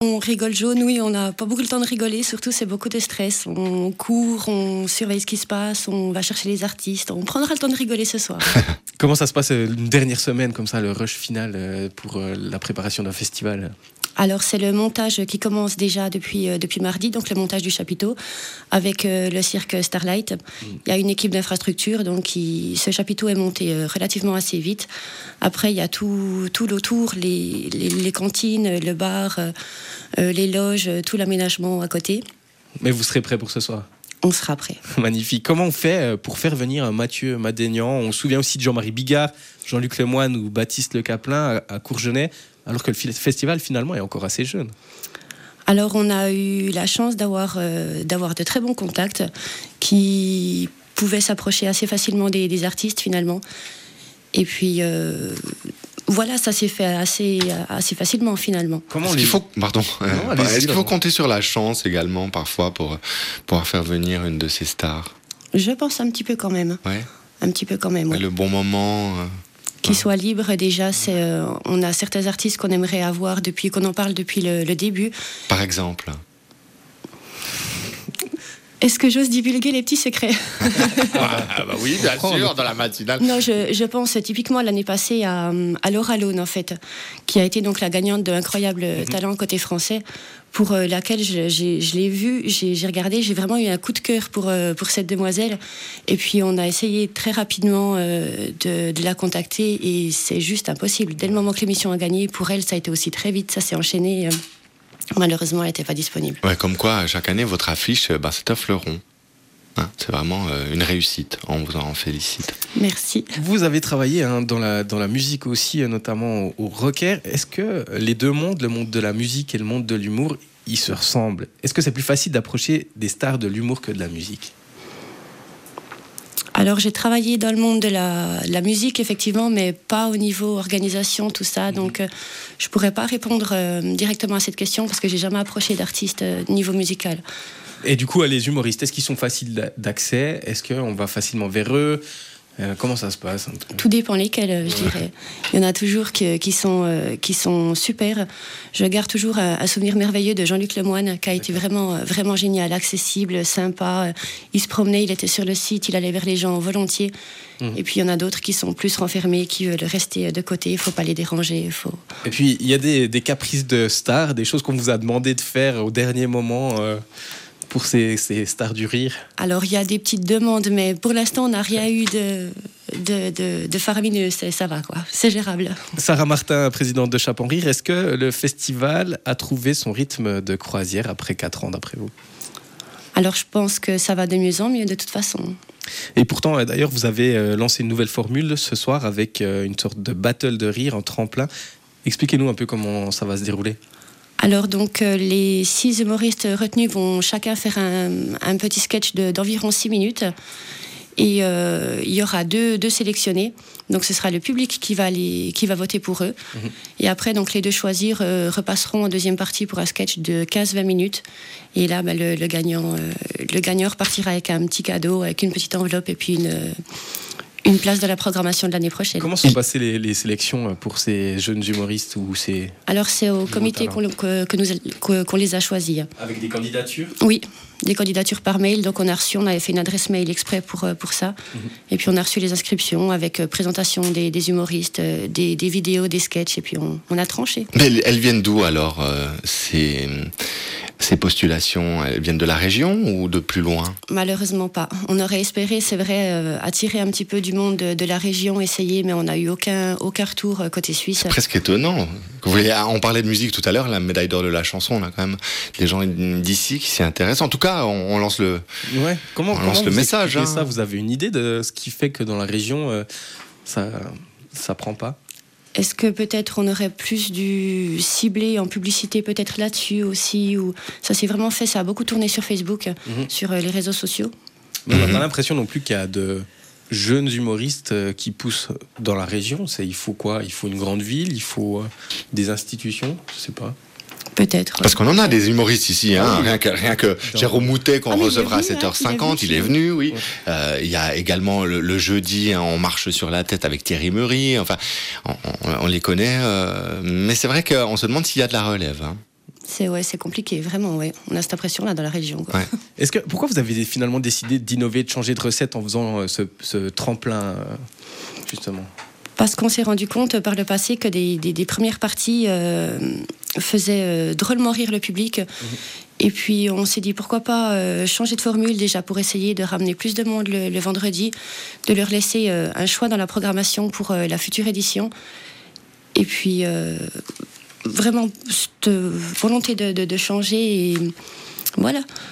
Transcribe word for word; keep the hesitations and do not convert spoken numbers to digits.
On rigole jaune, oui, on n'a pas beaucoup le temps de rigoler, surtout c'est beaucoup de stress. On court, on surveille ce qui se passe, on va chercher les artistes, on prendra le temps de rigoler ce soir. Comment ça se passe une dernière semaine comme ça, le rush final pour la préparation d'un festival ? Alors c'est le montage qui commence déjà depuis, euh, depuis mardi, donc le montage du chapiteau avec euh, le cirque Starlight. Mmh. Il y a une équipe d'infrastructure, donc qui, ce chapiteau est monté euh, relativement assez vite. Après il y a tout, tout l'autour, les, les, les cantines, le bar, euh, euh, les loges, tout l'aménagement à côté. Mais vous serez prêts pour ce soir ? On sera prêt. Magnifique. Comment on fait pour faire venir un Mathieu Madénian ? On se souvient aussi de Jean-Marie Bigard, Jean-Luc Lemoine ou Baptiste Le Caplin à Courgenay, alors que le festival finalement est encore assez jeune. Alors on a eu la chance d'avoir, euh, d'avoir de très bons contacts qui pouvaient s'approcher assez facilement des, des artistes finalement. Et puis euh, voilà, ça s'est fait assez, assez facilement finalement. Comment est-ce, les... qu'il faut, pardon, non, est-ce qu'il faut compter sur la chance également parfois pour pouvoir faire venir une de ces stars ? Je pense un petit peu quand même. Ouais. Un petit peu quand même. Ouais, ouais. Le bon moment. Euh... Qui soit libre, déjà, c'est, euh, on a certains artistes qu'on aimerait avoir depuis, qu'on en parle depuis le, le début. Par exemple ? Est-ce que j'ose divulguer les petits secrets ? Ah bah oui, bien sûr, dans la matinale. Non, je, je pense typiquement l'année passée à, à Laura Lone, en fait, qui a été donc la gagnante de Incroyable mm-hmm. Talent côté français, pour euh, laquelle je, j'ai, je l'ai vue, j'ai, j'ai regardé, j'ai vraiment eu un coup de cœur pour, euh, pour cette demoiselle. Et puis on a essayé très rapidement euh, de, de la contacter et c'est juste impossible. Dès le moment que l'émission a gagné, pour elle, ça a été aussi très vite, ça s'est enchaîné. Euh, malheureusement, elle n'était pas disponible. Ouais, comme quoi, chaque année, votre affiche, bah, c'est un fleuron. Hein, c'est vraiment euh, une réussite, on vous en félicite. Merci. Vous avez travaillé hein, dans, la, dans la musique aussi, notamment au, au Rocker. Est-ce que les deux mondes, le monde de la musique et le monde de l'humour, ils se ressemblent ? Est-ce que c'est plus facile d'approcher des stars de l'humour que de la musique ? Alors j'ai travaillé dans le monde de la, la musique effectivement, mais pas au niveau organisation, tout ça. Mmh. Donc euh, je pourrais pas répondre euh, directement à cette question parce que j'ai jamais approché d'artistes euh, niveau musical. Et du coup, les humoristes, est-ce qu'ils sont faciles d'accès ? Est-ce qu'on va facilement vers eux ? euh, Comment ça se passe ? Tout dépend lesquels, je dirais. Il y en a toujours qui, qui, sont, euh, qui sont super. Je garde toujours un, un souvenir merveilleux de Jean-Luc Lemoine, qui a été vraiment, vraiment génial, accessible, sympa. Il se promenait, il était sur le site, il allait vers les gens volontiers. Mmh. Et puis il y en a d'autres qui sont plus renfermés, qui veulent rester de côté, il ne faut pas les déranger. Faut... Et puis il y a des, des caprices de stars, des choses qu'on vous a demandé de faire au dernier moment euh... pour ces, ces stars du rire ? Alors, il y a des petites demandes, mais pour l'instant, on n'a rien eu de, de, de, de faramineux. C'est, ça va, quoi. C'est gérable. Sarah Martin, présidente de Chap en Rire, est-ce que le festival a trouvé son rythme de croisière après quatre ans, d'après vous ? Alors, je pense que ça va de mieux en mieux, de toute façon. Et pourtant, d'ailleurs, vous avez lancé une nouvelle formule ce soir avec une sorte de battle de rire en tremplin. Expliquez-nous un peu comment ça va se dérouler. Alors donc euh, les six humoristes retenus vont chacun faire un, un petit sketch de, d'environ six minutes et euh, il y aura deux, deux sélectionnés. Donc ce sera le public qui va, les, qui va voter pour eux. Mmh. Et après donc les deux choisir euh, repasseront en deuxième partie pour un sketch de quinze à vingt minutes. Et là bah, le, le, gagnant, euh, le gagnant repartira avec un petit cadeau, avec une petite enveloppe et puis une... Euh, une place de la programmation de l'année prochaine. Comment sont passées les, les sélections pour ces jeunes humoristes ou ces... Alors c'est au comité qu'on, que, que nous, que, qu'on les a choisis. Avec des candidatures ? Oui, des candidatures par mail. Donc on a reçu, on avait fait une adresse mail exprès pour, pour ça. Mmh. Et puis on a reçu les inscriptions avec présentation des, des humoristes, des, des vidéos, des sketchs. Et puis on, on a tranché. Mais elles viennent d'où alors euh, ces, ces postulations, elles viennent de la région ou de plus loin ? Malheureusement pas. On aurait espéré, c'est vrai, euh, attirer un petit peu du monde de, de la région, essayer, mais on n'a eu aucun, aucun retour côté suisse. C'est presque étonnant. Vous voyez, on parlait de musique tout à l'heure, la médaille d'or de la chanson, on a quand même des gens d'ici qui s'y intéressent. En tout cas, on, on lance le, ouais. comment, on comment lance le message. Hein. Ça, vous avez une idée de ce qui fait que dans la région, euh, ça ça prend pas ? Est-ce que peut-être on aurait plus dû cibler en publicité peut-être là-dessus aussi ou... Ça s'est vraiment fait, ça a beaucoup tourné sur Facebook, mm-hmm. sur les réseaux sociaux. Mais on n'a pas l'impression non plus qu'il y a de jeunes humoristes qui poussent dans la région. C'est, il faut quoi ? Il faut une grande ville ? Il faut des institutions ? Je sais pas. Peut-être. Parce qu'on en a des humoristes ici, hein. rien que, rien que Jérôme Moutet qu'on ah, recevra à sept heures cinquante, il est venu, oui. Ouais. Euh, il y a également le, le jeudi, hein, on marche sur la tête avec Thierry Meury, enfin, on, on, on les connaît, euh, mais c'est vrai qu'on se demande s'il y a de la relève. Hein. C'est, ouais, c'est compliqué, vraiment, ouais. On a cette impression-là dans la région. Quoi. Ouais. Est-ce que, pourquoi vous avez finalement décidé d'innover, de changer de recette en faisant ce, ce tremplin, justement ? Parce qu'on s'est rendu compte par le passé que des, des, des premières parties euh, faisaient euh, drôlement rire le public. Mmh. Et puis on s'est dit pourquoi pas euh, changer de formule déjà pour essayer de ramener plus de monde le, le vendredi, de leur laisser euh, un choix dans la programmation pour euh, la future édition. Et puis euh, vraiment cette volonté de, de, de changer et voilà.